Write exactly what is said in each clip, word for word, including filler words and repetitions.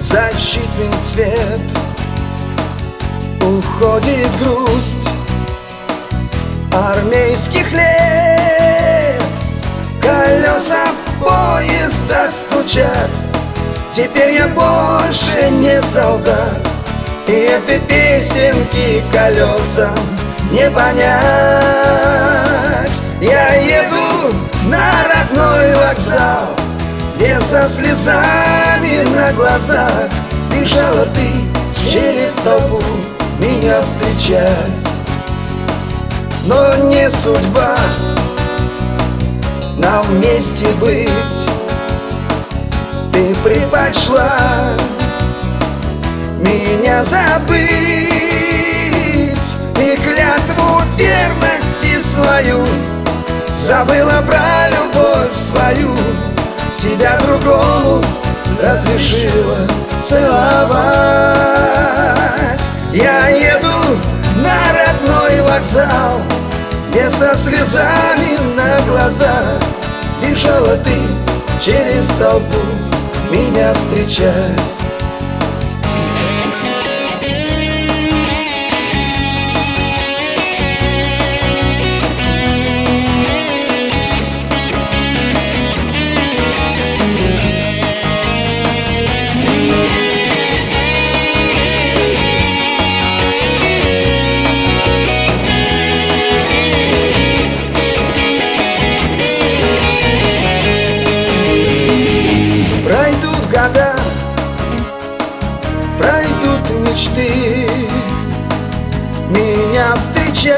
защитный цвет. Уходит грусть армейских лет. Колеса поезда стучат, теперь я больше не солдат. И этой песенки колесам не понять. Я еду на родной вокзал, где со слезами на глазах бежала ты через толпу меня встречать. Но не судьба нам вместе быть. Ты предпочла меня забыть и клятву верности свою забыла про любовь свою. Себя другому разрешила целовать. Я еду на родной вокзал, где со слезами на глазах бежала ты через толпу меня встречать. Года, пройдут мечты, меня встречать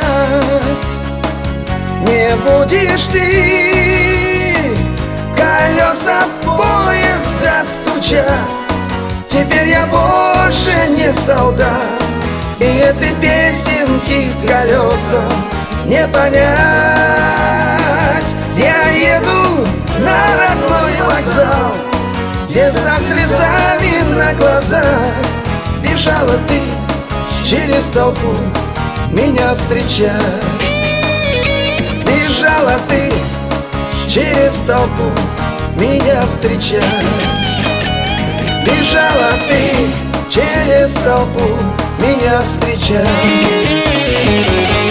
не будешь ты. Колеса поезда стучат, теперь я больше не солдат. И этой песенки колесам не понять. Я еду на родной вокзал, где со слезами на глазах бежала ты через толпу меня встречать. Бежала ты через толпу меня встречать. Бежала ты через толпу меня встречать.